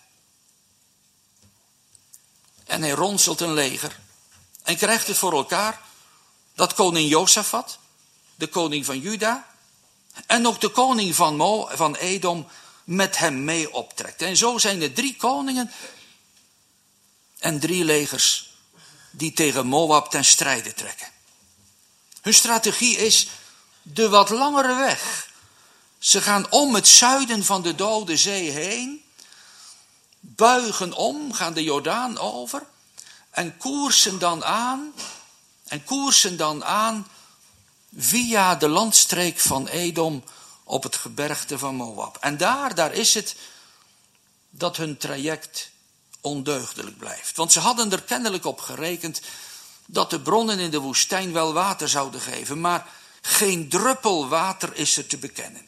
En hij ronselt een leger en krijgt het voor elkaar dat koning Josafat, de koning van Juda, en ook de koning van, Mo, van Edom met hem mee optrekt. En zo zijn er drie koningen en drie legers die tegen Moab ten strijde trekken. Hun strategie is de wat langere weg. Ze gaan om het zuiden van de Dode Zee heen, buigen om, gaan de Jordaan over en koersen dan aan, en koersen dan aan via de landstreek van Edom op het gebergte van Moab. En daar, daar is het dat hun traject ondeugdelijk blijft. Want ze hadden er kennelijk op gerekend dat de bronnen in de woestijn wel water zouden geven, maar geen druppel water is er te bekennen.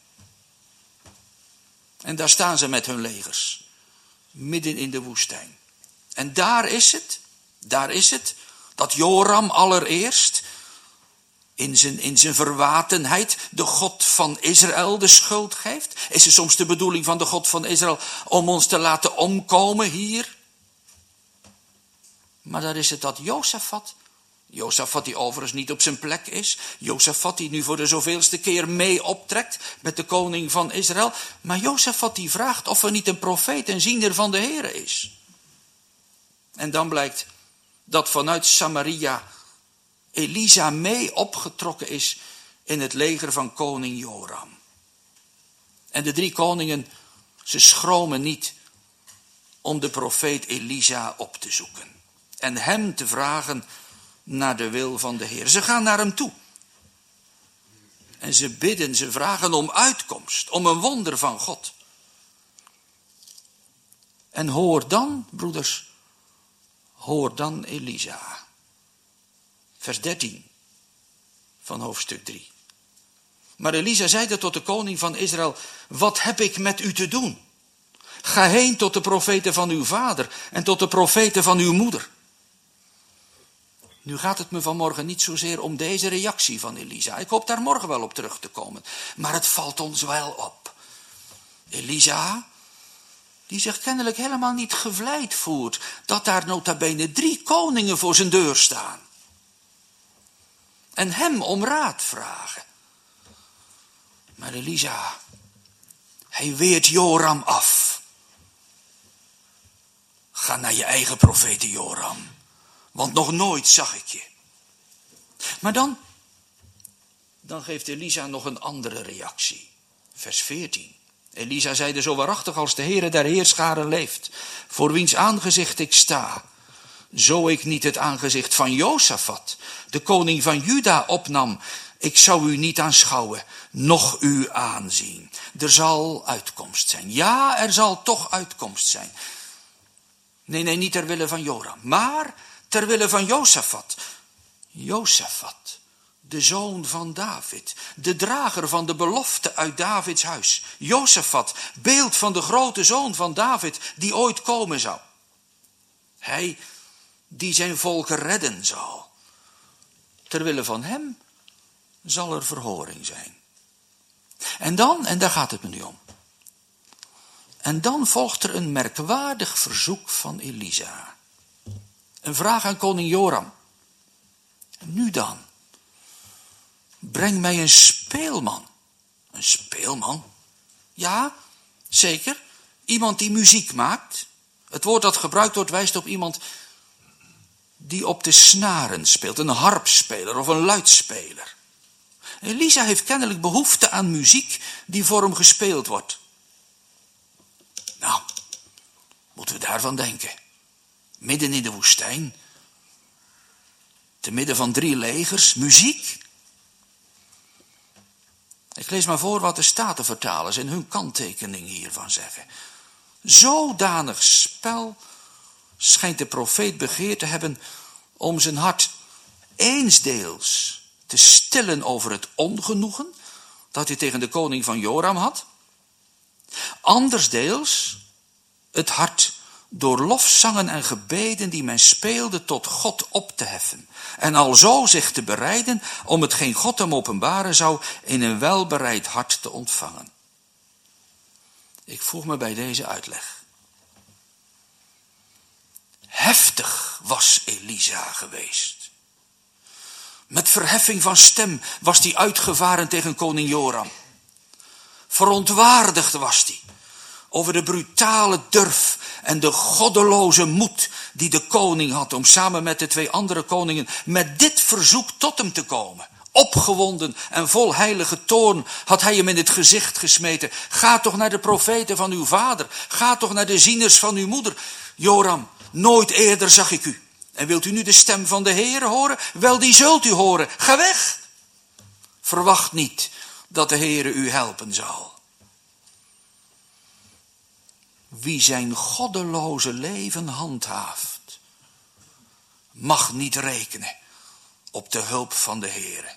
En daar staan ze met hun legers, midden in de woestijn. En daar is het, daar is het, dat Joram allereerst in zijn, in zijn verwatenheid de God van Israël de schuld geeft. Is het soms de bedoeling van de God van Israël om ons te laten omkomen hier? Maar daar is het dat Josafat, Josafat die overigens niet op zijn plek is, Josafat die nu voor de zoveelste keer mee optrekt met de koning van Israël, maar Josafat die vraagt of er niet een profeet en ziener van de Heere is. En dan blijkt dat vanuit Samaria Elisa mee opgetrokken is in het leger van koning Joram. En de drie koningen, ze schromen niet om de profeet Elisa op te zoeken en hem te vragen naar de wil van de Heer. Ze gaan naar hem toe. En ze bidden, ze vragen om uitkomst, om een wonder van God. En hoor dan, broeders, hoor dan Elisa. Vers dertien van hoofdstuk drie. Maar Elisa zeide tot de koning van Israël: wat heb ik met u te doen? Ga heen tot de profeten van uw vader en tot de profeten van uw moeder. Nu gaat het me vanmorgen niet zozeer om deze reactie van Elisa. Ik hoop daar morgen wel op terug te komen. Maar het valt ons wel op. Elisa, die zich kennelijk helemaal niet gevleid voelt dat daar nota bene drie koningen voor zijn deur staan. En hem om raad vragen. Maar Elisa, hij weert Joram af. Ga naar je eigen profete Joram. Want nog nooit zag ik je. Maar dan, dan geeft Elisa nog een andere reactie. Vers veertien. Elisa zeide: zo waarachtig als de Heere der heerscharen leeft, voor wiens aangezicht ik sta, zo ik niet het aangezicht van Josafat, de koning van Juda, opnam, ik zou u niet aanschouwen, noch u aanzien. Er zal uitkomst zijn. Ja, er zal toch uitkomst zijn. Nee, nee, niet ter wille van Joram, maar ter wille van Josafat. Josafat, de zoon van David, de drager van de belofte uit Davids huis. Josafat, beeld van de grote zoon van David, die ooit komen zou. Hij die zijn volk redden zal. Ter wille van hem zal er verhoring zijn. En dan, en daar gaat het me nu om. En dan volgt er een merkwaardig verzoek van Elisa. Een vraag aan koning Joram. Nu dan, breng mij een speelman. Een speelman? Ja, zeker. Iemand die muziek maakt. Het woord dat gebruikt wordt wijst op iemand die op de snaren speelt. Een harpspeler of een luidspeler. Elisa heeft kennelijk behoefte aan muziek die voor hem gespeeld wordt. Nou, moeten we daarvan denken. Midden in de woestijn. Te midden van drie legers. Muziek. Ik lees maar voor wat de Statenvertalers in hun kanttekening hiervan zeggen. Zodanig spel schijnt de profeet begeerd te hebben om zijn hart eensdeels te stillen over het ongenoegen dat hij tegen de koning van Joram had. Andersdeels het hart door lofzangen en gebeden die men speelde tot God op te heffen. En alzo zich te bereiden om hetgeen God hem openbaren zou in een welbereid hart te ontvangen. Ik voeg me bij deze uitleg. Heftig was Elisa geweest. Met verheffing van stem was hij uitgevaren tegen koning Joram. Verontwaardigd was hij over de brutale durf en de goddeloze moed die de koning had om samen met de twee andere koningen met dit verzoek tot hem te komen. Opgewonden en vol heilige toorn had hij hem in het gezicht gesmeten. Ga toch naar de profeten van uw vader. Ga toch naar de zieners van uw moeder. Joram, nooit eerder zag ik u. En wilt u nu de stem van de Heere horen? Wel, die zult u horen. Ga weg. Verwacht niet dat de Heere u helpen zal. Wie zijn goddeloze leven handhaaft, mag niet rekenen op de hulp van de Heere.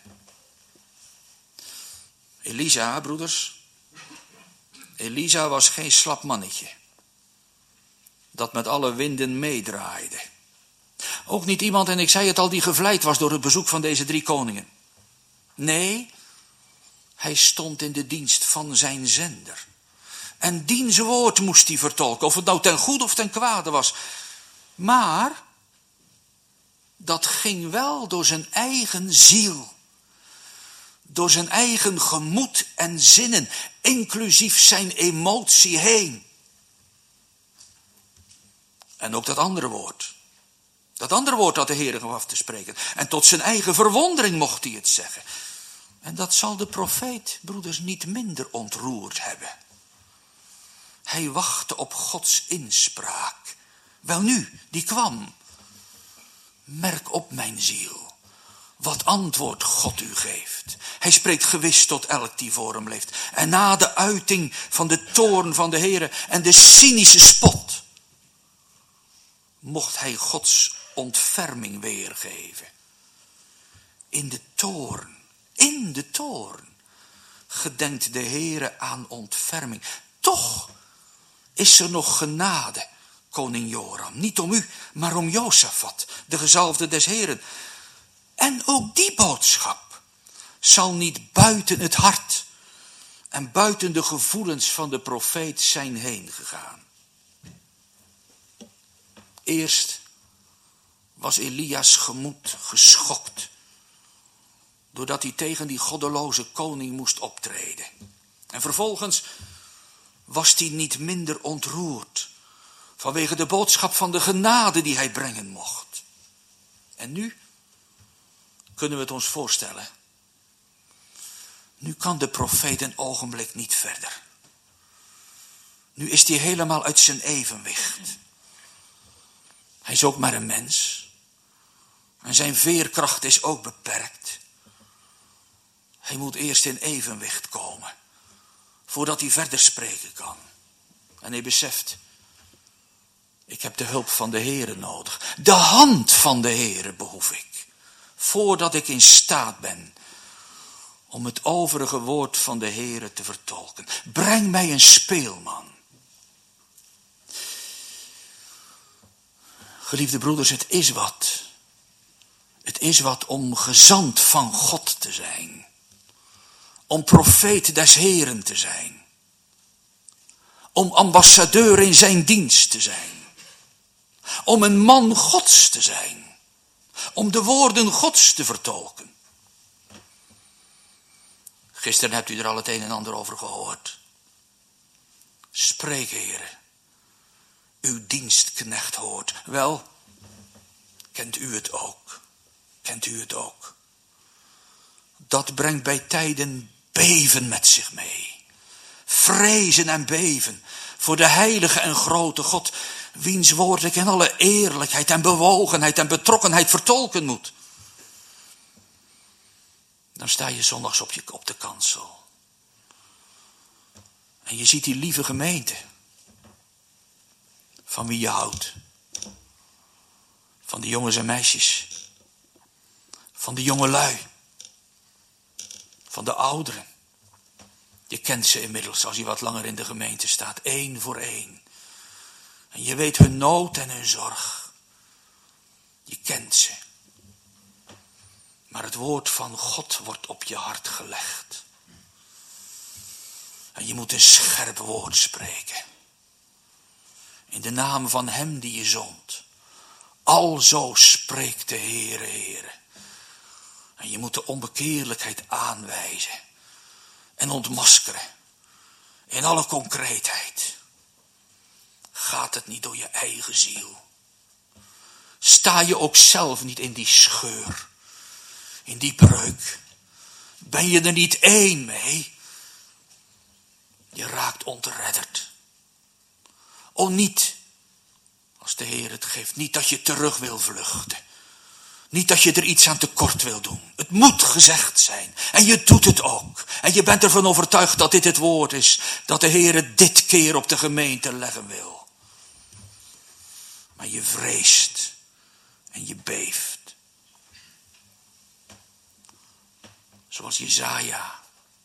Elisa, broeders, Elisa was geen slap mannetje dat met alle winden meedraaide. Ook niet iemand, en ik zei het al, die gevleid was door het bezoek van deze drie koningen. Nee, hij stond in de dienst van zijn zender. En diens woord moest hij vertolken, of het nou ten goede of ten kwade was. Maar dat ging wel door zijn eigen ziel. Door zijn eigen gemoed en zinnen, inclusief zijn emotie heen. En ook dat andere woord. Dat andere woord dat de Heer gaf af te spreken. En tot zijn eigen verwondering mocht hij het zeggen. En dat zal de profeet, broeders, niet minder ontroerd hebben. Hij wachtte op Gods inspraak. Welnu, die kwam. Merk op, mijn ziel, wat antwoord God u geeft. Hij spreekt gewis tot elk die voor hem leeft. En na de uiting van de toorn van de Heere en de cynische spot, mocht hij Gods ontferming weergeven. In de toorn, in de toorn, gedenkt de Heere aan ontferming. Toch is er nog genade, koning Joram. Niet om u, maar om Josafat, de gezalfde des Heeren. En ook die boodschap zal niet buiten het hart en buiten de gevoelens van de profeet zijn heen gegaan. Eerst was Elia's gemoed geschokt, doordat hij tegen die goddeloze koning moest optreden. En vervolgens was hij niet minder ontroerd vanwege de boodschap van de genade die hij brengen mocht. En nu kunnen we het ons voorstellen. Nu kan de profeet een ogenblik niet verder. Nu is hij helemaal uit zijn evenwicht. Hij is ook maar een mens. En zijn veerkracht is ook beperkt. Hij moet eerst in evenwicht komen, voordat hij verder spreken kan. En hij beseft, ik heb de hulp van de Heere nodig. De hand van de Heere behoef ik, voordat ik in staat ben om het overige woord van de Heere te vertolken. Breng mij een speelman. Geliefde broeders, het is wat. Het is wat om gezant van God te zijn. Om profeet des Heeren te zijn. om ambassadeur in zijn dienst te zijn. Om een man Gods te zijn. Om de woorden Gods te vertolken. Gisteren hebt u er al het een en ander over gehoord. Spreek, Heere. Uw dienstknecht hoort. Wel, kent u het ook? Kent u het ook? Dat brengt bij tijden beven met zich mee. Vrezen en beven voor de heilige en grote God, wiens woord ik in alle eerlijkheid en bewogenheid en betrokkenheid vertolken moet. Dan sta je zondags op, je, op de kansel. En je ziet die lieve gemeente. Van wie je houdt. Van de jongens en meisjes. Van de jongelui. Van de ouderen. Je kent ze inmiddels als je wat langer in de gemeente staat. Eén voor één. En je weet hun nood en hun zorg. Je kent ze. Maar het woord van God wordt op je hart gelegd. En je moet een scherp woord spreken. In de naam van hem die je zond. Alzo spreekt de Heere, Heere. En je moet de onbekeerlijkheid aanwijzen. En ontmaskeren. In alle concreetheid. Gaat het niet door je eigen ziel? Sta je ook zelf niet in die scheur? In die breuk? Ben je er niet één mee? Je raakt ontredderd. O, niet, als de Heer het geeft, niet dat je terug wil vluchten. Niet dat je er iets aan tekort wil doen. Het moet gezegd zijn. En je doet het ook. En je bent ervan overtuigd dat dit het woord is. Dat de Heer het dit keer op de gemeente leggen wil. Maar je vreest. En je beeft. Zoals Jesaja.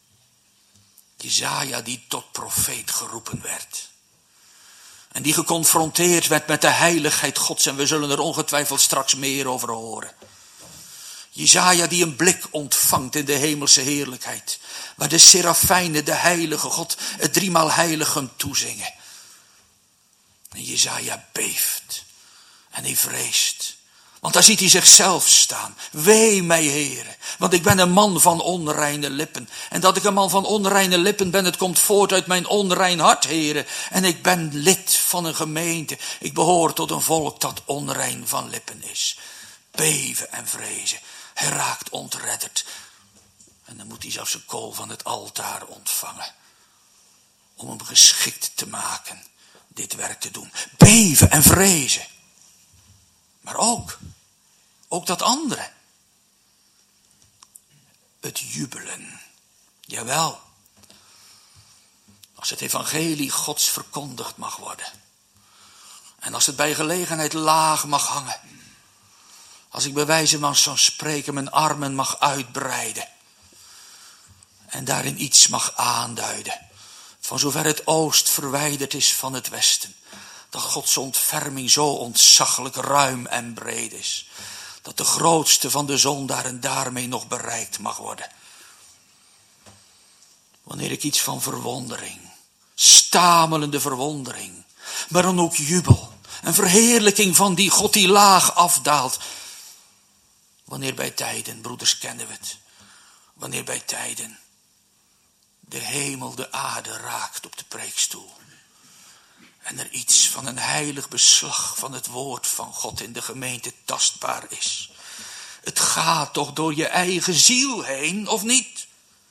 Jesaja die tot profeet geroepen werd. En die geconfronteerd werd met de heiligheid Gods. En we zullen er ongetwijfeld straks meer over horen. Jesaja die een blik ontvangt in de hemelse heerlijkheid. Waar de serafijnen de heilige God het driemaal heilig hem toezingen. En Jesaja beeft. En hij vreest. Want daar ziet hij zichzelf staan. Wee mij, Heere, want ik ben een man van onreine lippen. En dat ik een man van onreine lippen ben, het komt voort uit mijn onrein hart, Heere. En ik ben lid van een gemeente. Ik behoor tot een volk dat onrein van lippen is. Beven en vrezen. Hij raakt ontredderd. En dan moet hij zelfs een kool van het altaar ontvangen. Om hem geschikt te maken dit werk te doen. Beven en vrezen. Maar ook, ook dat andere. Het jubelen. Jawel. Als het evangelie Gods verkondigd mag worden. En als het bij gelegenheid laag mag hangen. Als ik bij wijze van spreken mijn armen mag uitbreiden. En daarin iets mag aanduiden. Van zover het oost verwijderd is van het westen. Dat Gods ontferming zo ontzaglijk ruim en breed is. Dat de grootste van de zondaren daarmee nog bereikt mag worden. Wanneer ik iets van verwondering, stamelende verwondering, maar dan ook jubel en verheerlijking van die God die laag afdaalt. Wanneer bij tijden, broeders kennen we het, wanneer bij tijden de hemel de aarde raakt op de preekstoel. En er iets van een heilig beslag van het woord van God in de gemeente tastbaar is. Het gaat toch door je eigen ziel heen, of niet?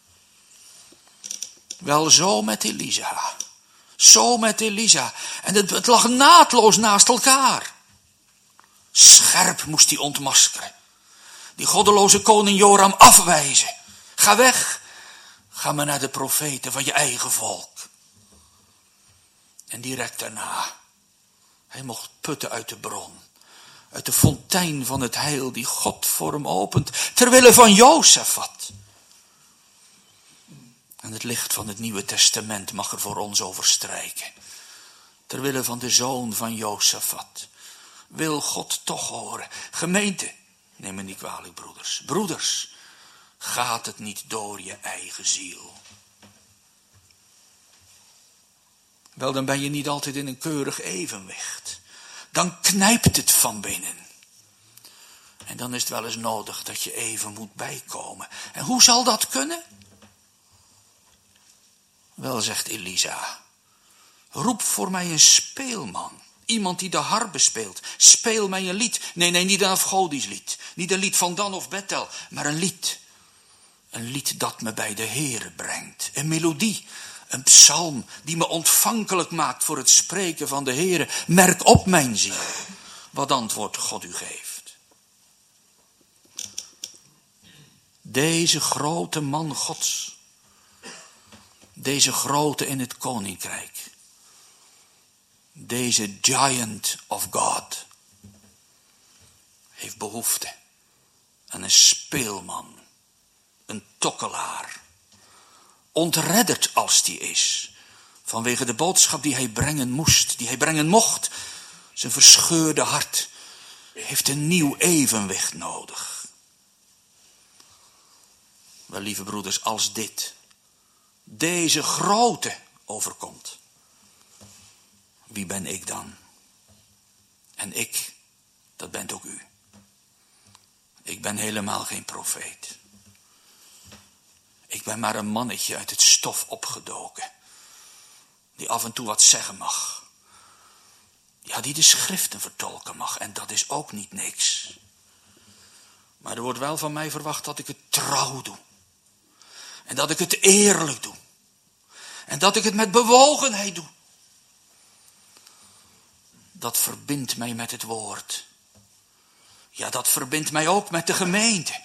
Wel zo met Elisa. Zo met Elisa. En het, het lag naadloos naast elkaar. Scherp moest hij ontmaskeren. Die goddeloze koning Joram afwijzen. Ga weg. Ga maar naar de profeten van je eigen volk. En direct daarna, hij mocht putten uit de bron. Uit de fontein van het heil die God voor hem opent. Terwille van Jozefat. En het licht van het Nieuwe Testament mag er voor ons overstrijken. Terwille van de zoon van Jozefat. Wil God toch horen. Gemeente, neem me niet kwalijk broeders. Broeders, gaat het niet door je eigen ziel. Wel, dan ben je niet altijd in een keurig evenwicht. Dan knijpt het van binnen. En dan is het wel eens nodig dat je even moet bijkomen. En hoe zal dat kunnen? Wel, zegt Elisa, roep voor mij een speelman. Iemand die de harpe speelt. Speel mij een lied. Nee, nee, niet een afgodisch lied. Niet een lied van Dan of Bethel. Maar een lied. Een lied dat me bij de Heere brengt. Een melodie. Een psalm die me ontvankelijk maakt voor het spreken van de Heere. Merk op, mijn ziel, wat antwoord God u geeft. Deze grote man Gods. Deze grote in het koninkrijk. Deze giant of God heeft behoefte aan een speelman, een tokkelaar, ontredderd als die is, vanwege de boodschap die hij brengen moest, die hij brengen mocht. Zijn verscheurde hart heeft een nieuw evenwicht nodig. Wel, lieve broeders, als dit deze grote overkomt, wie ben ik dan? En ik, dat bent ook u. Ik ben helemaal geen profeet. Ik ben maar een mannetje uit het stof opgedoken, die af en toe wat zeggen mag. Ja, die de schriften vertolken mag, en dat is ook niet niks. Maar er wordt wel van mij verwacht dat ik het trouw doe. En dat ik het eerlijk doe. En dat ik het met bewogenheid doe. Dat verbindt mij met het woord. Ja, dat verbindt mij ook met de gemeente.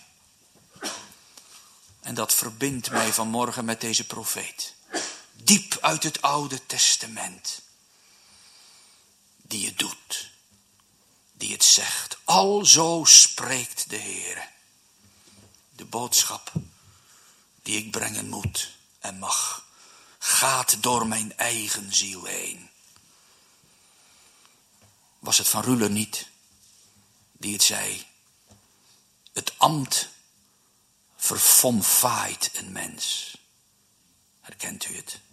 En dat verbindt mij vanmorgen met deze profeet. Diep uit het Oude Testament. Die het doet. Die het zegt. Alzo spreekt de Heere. De boodschap die ik brengen moet en mag, gaat door mijn eigen ziel heen. Was het van Ruler niet die het zei? Het ambt verfomfaait een mens. Herkent u het?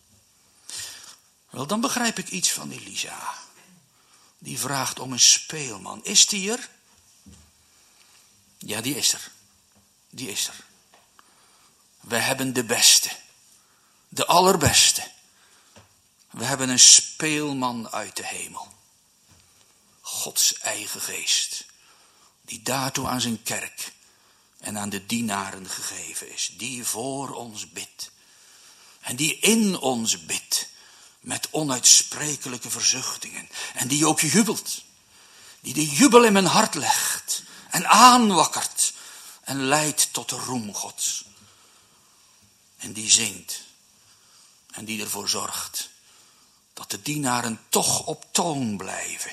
Wel, dan begrijp ik iets van Elisa. Die vraagt om een speelman. Is die er? Ja, die is er. Die is er. We hebben de beste. De allerbeste. We hebben een speelman uit de hemel. Gods eigen geest. Die daartoe aan zijn kerk en aan de dienaren gegeven is. Die voor ons bidt. En die in ons bidt. Met onuitsprekelijke verzuchtingen. En die ook jubelt. Die de jubel in mijn hart legt. En aanwakkert. En leidt tot de roem Gods. En die zingt. En die ervoor zorgt. Dat de dienaren toch op toon blijven.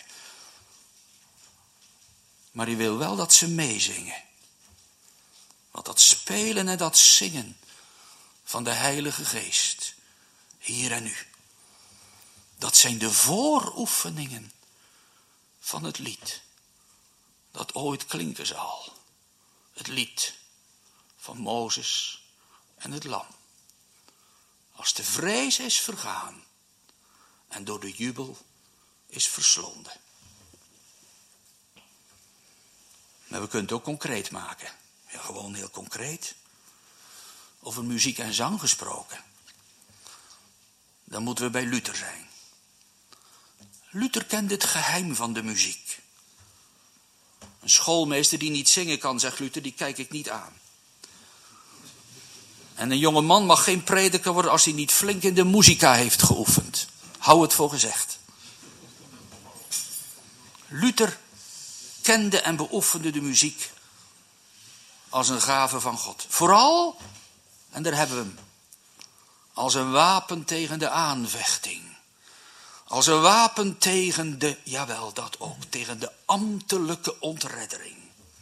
Maar die wil wel dat ze meezingen. Want dat spelen en dat zingen van de Heilige Geest. Hier en nu. Dat zijn de vooroefeningen van het lied. Dat ooit klinken zal. Het lied van Mozes en het lam. Als de vrees is vergaan en door de jubel is verslonden. Maar we kunnen het ook concreet maken. Ja, gewoon heel concreet. Over muziek en zang gesproken. Dan moeten we bij Luther zijn. Luther kende het geheim van de muziek. Een schoolmeester die niet zingen kan, zegt Luther, die kijk ik niet aan. En een jonge man mag geen prediker worden als hij niet flink in de muzika heeft geoefend. Hou het voor gezegd. Luther kende en beoefende de muziek als een gave van God. Vooral, en daar hebben we hem, als een wapen tegen de aanvechting. Als een wapen tegen de, jawel dat ook, tegen de ambtelijke ontreddering.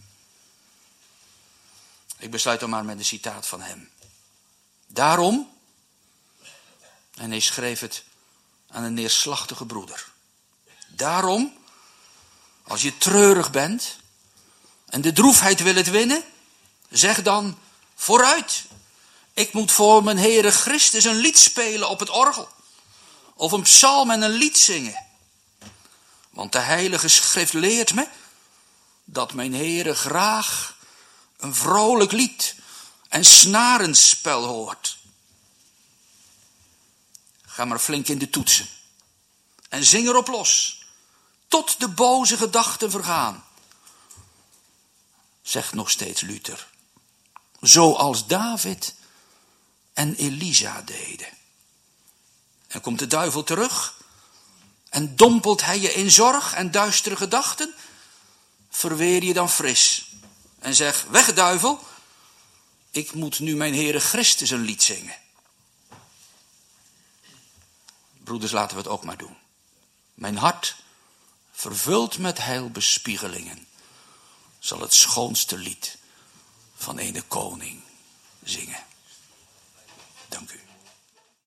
Ik besluit dan maar met een citaat van hem. Daarom, en hij schreef het aan een neerslachtige broeder. Daarom, als je treurig bent en de droefheid wil het winnen, zeg dan vooruit. Ik moet voor mijn Heere Christus een lied spelen op het orgel. of een psalm en een lied zingen. Want de Heilige Schrift leert me dat mijn Heere graag een vrolijk lied en snarenspel hoort. Ga maar flink in de toetsen en zing erop los, tot de boze gedachten vergaan. Zegt nog steeds Luther, zoals David en Elisa deden. En komt de duivel terug en dompelt hij je in zorg en duistere gedachten, verweer je dan fris en zeg, weg duivel, ik moet nu mijn Heere Christus een lied zingen. Broeders, laten we het ook maar doen. Mijn hart, vervuld met heilbespiegelingen, zal het schoonste lied van ene koning zingen. Dank u.